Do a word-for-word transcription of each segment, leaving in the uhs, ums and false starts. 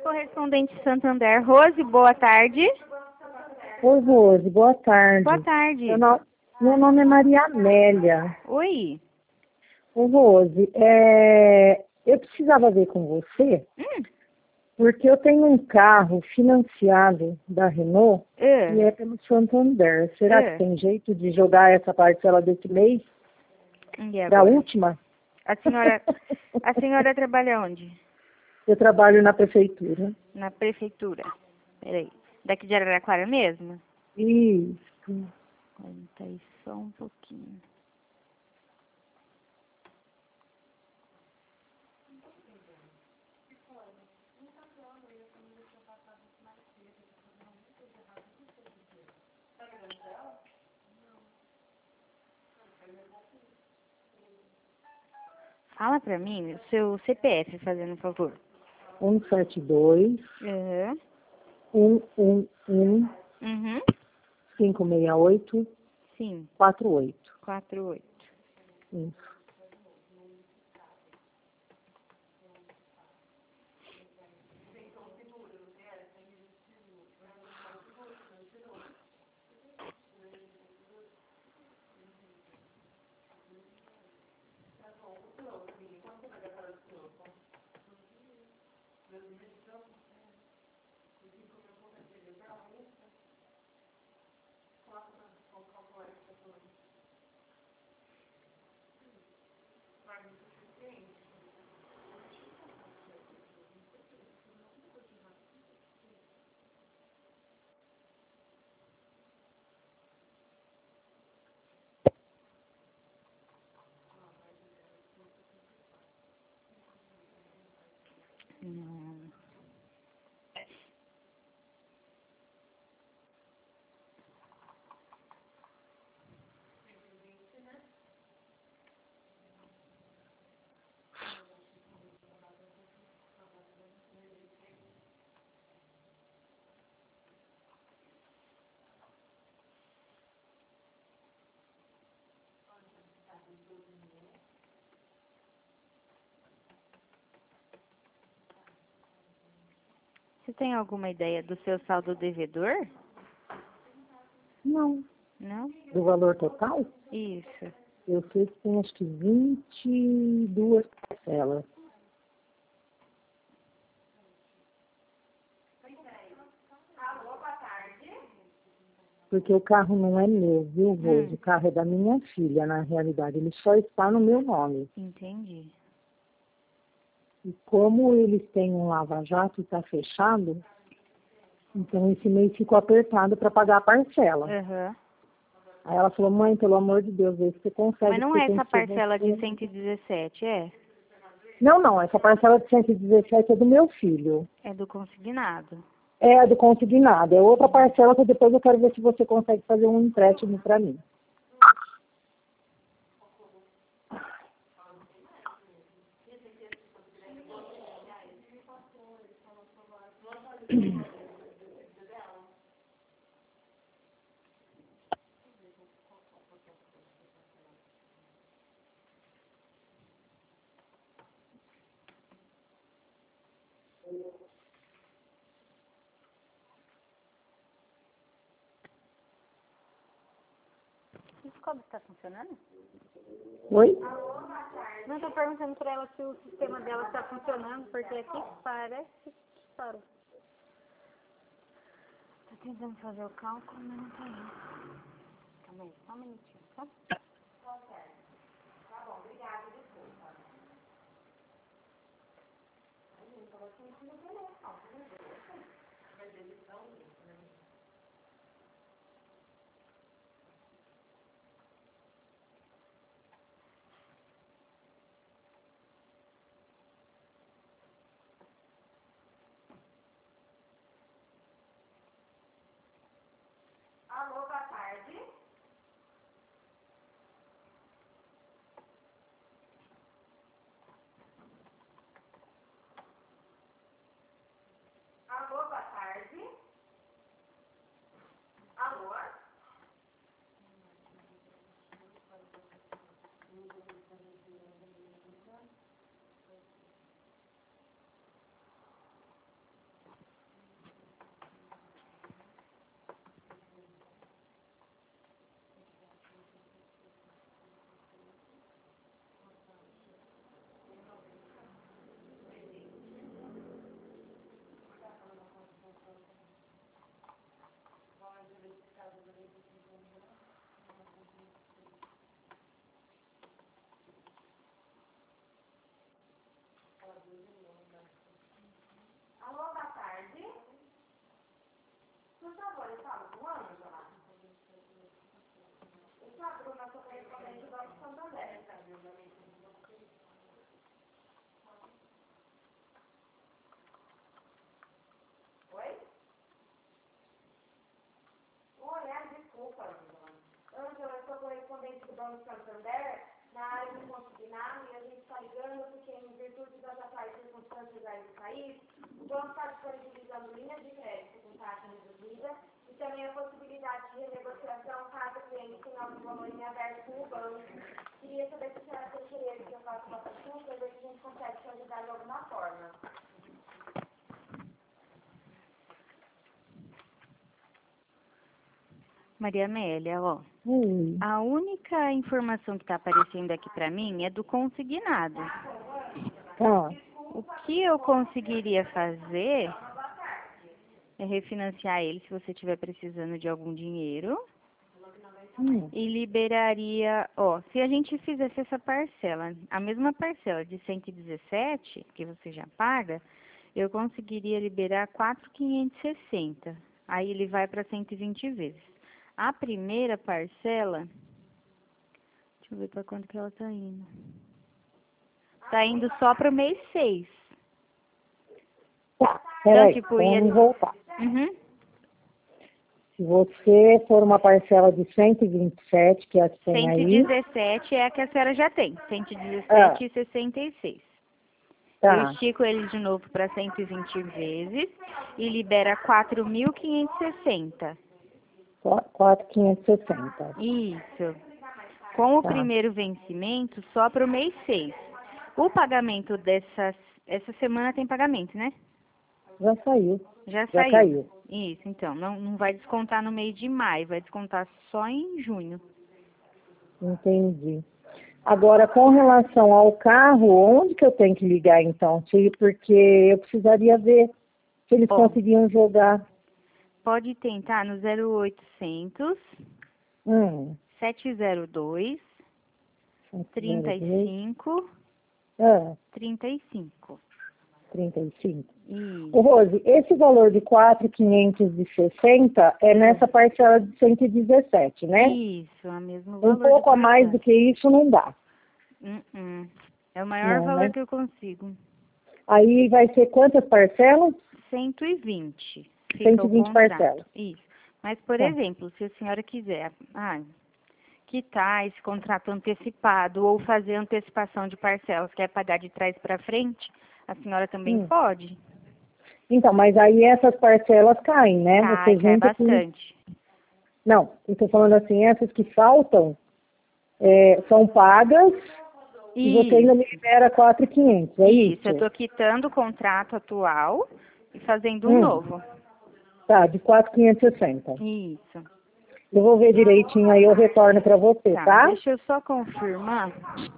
correspondente Santander. Rose, boa tarde. Oi, Rose, boa tarde. Boa tarde. Meu, no... Meu nome é Maria Amélia. Oi. Ô, Rose, é... eu precisava ver com você, Hum. porque eu tenho um carro financiado da Renault Uh. e é pelo Santander. Será Uh. que tem jeito de jogar essa parcela desse mês para a última? A senhora, a senhora trabalha onde? Eu trabalho na prefeitura. Na prefeitura. Peraí. Daqui de Araraquara mesmo? Isso. Aguenta aí só um pouquinho. Fala pra mim o seu C P F, fazendo um favor. um sete dois, Uhum. um um um, Uhum. cinco seis oito, Sim. quatro oito. Quatro oito. Isso. Não. Você tem alguma ideia do seu saldo devedor? Não. Não? Do valor total? Isso. Eu sei que tem acho que vinte e duas parcelas. Porque o carro não é meu, viu, Rose? Hum. O carro é da minha filha, na realidade. Ele só está no meu nome. Entendi. E como eles têm um lava-jato e está fechado, então esse mês ficou apertado para pagar a parcela. Uhum. Aí ela falou, mãe, pelo amor de Deus, vê se você consegue. Mas não é essa tem que ser parcela você. de cento e dezessete, é? Não, não, essa parcela de cento e dezessete é do meu filho. É do consignado. É a do consignado. É outra parcela que depois eu quero ver se você consegue fazer um empréstimo para mim. O Scooby está funcionando? Oi? Não, estou perguntando para ela se o sistema dela está funcionando, porque aqui parece que parou. Tô tentando fazer o cálculo, mas não tá indo. Calma aí, só um minutinho, tá? país, o banco está disponibilizando linhas de crédito com taxa reduzida e também a possibilidade de renegociação caso o cliente tenha algum valor em aberto com o banco. Queria saber se a senhora tem interesse que eu faça uma consulta para ver se a gente consegue te ajudar de alguma forma. Maria Amélia, ó, Hum. a única informação que está aparecendo aqui para mim é do consignado. Tá. O que eu conseguiria fazer é refinanciar ele se você estiver precisando de algum dinheiro Hum. e liberaria, ó, se a gente fizesse essa parcela, a mesma parcela de cento e dezessete que você já paga, eu conseguiria liberar quatro mil quinhentos e sessenta. Aí ele vai para cento e vinte vezes. A primeira parcela, deixa eu ver para quanto que ela tá indo. Tá indo só para o mês seis. Tá, peraí, tipo, vamos ia- voltar. Uhum. Se você for uma parcela de cento e vinte e sete, que é a que tem cento e aí, dezessete é a que a senhora já tem. cento e dezessete e sessenta e seis. Eu tá, estico ele de novo para cento e vinte vezes e libera quatro mil quinhentos e sessenta. quatro mil quinhentos e sessenta. Isso. Com o Tá. primeiro vencimento só para o mês seis. O pagamento dessa essa semana tem pagamento, né? Já saiu. Já Já saiu. caiu. Isso, então. Não, não vai descontar no mês de maio, vai descontar só em junho. Entendi. Agora, com relação ao carro, onde que eu tenho que ligar então? Se- Porque eu precisaria ver se eles Ó. conseguiam jogar. Pode tentar no zero oitocentos, Hum. sete zero dois, trinta e cinco, Ah, trinta e cinco. trinta e cinco. Isso. Ô, Rose, esse valor de quatro mil quinhentos e sessenta é nessa parcela de cento e dezessete, né? Isso, a mesmo valor. Um pouco a mais do que isso não dá. Uh -uh. É o maior Não, valor né? que eu consigo. Aí vai ser quantas parcelas? cento e vinte. Fica cento e o vinte contrato. parcelas. Isso. Mas, por Tá. exemplo, se a senhora quiser ah, quitar esse contrato antecipado ou fazer antecipação de parcelas, quer pagar de trás para frente, a senhora também Hum. pode. Então, mas aí essas parcelas caem, né? Cai, Você cai junta com... bastante. Não, eu estou falando assim, essas que faltam é, são pagas e você ainda me libera quatro mil e quinhentos, é isso? Isso, eu estou quitando o contrato atual e fazendo um Hum. novo. Tá, de quatro mil quinhentos e sessenta. Isso. Eu vou ver direitinho aí, eu retorno para você, Tá, tá? deixa eu só confirmar.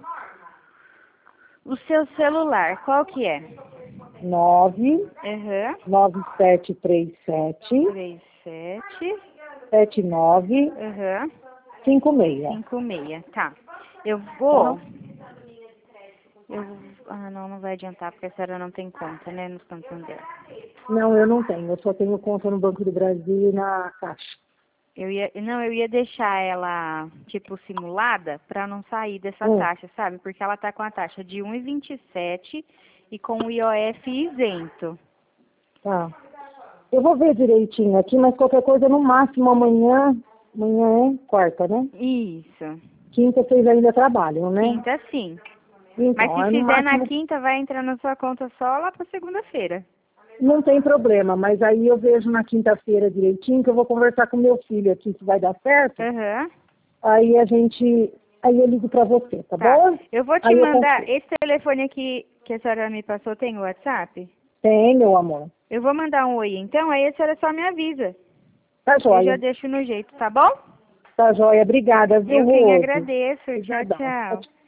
O seu celular, qual que é? nove Aham. nove sete três sete três sete. sete nove Aham. cinco seis. cinco seis, tá. Eu vou... Tá. Eu... Ah, não, não vai adiantar, porque a senhora não tem conta, né, no Santander. Não, eu não tenho. Eu só tenho conta no Banco do Brasil e na Caixa. Eu ia... Não, eu ia deixar ela, tipo, simulada, pra não sair dessa Hum. taxa, sabe? Porque ela tá com a taxa de um vírgula vinte e sete e com o I O F isento. Tá. Eu vou ver direitinho aqui, mas qualquer coisa no máximo amanhã. Amanhã é quarta, né? Isso. Quinta vocês ainda trabalham, né? Quinta, sim. Então, Mas se é no fizer na máximo... quinta, vai entrar na sua conta só lá pra segunda-feira. Não tem problema, mas aí eu vejo na quinta-feira direitinho, que eu vou conversar com meu filho aqui, se vai dar certo. Aham. Aí a gente... Aí eu ligo pra você, tá, Tá. bom? Eu vou te Aí eu mandar, consigo. esse telefone aqui que a senhora me passou tem o WhatsApp? Tem, meu amor. Eu vou mandar um oi então, aí a senhora só me avisa. Tá Eu já joia. deixo no jeito, tá bom? Tá joia. Obrigada, viu, Eu quem Rose? agradeço. Tchau, Obrigadão. tchau.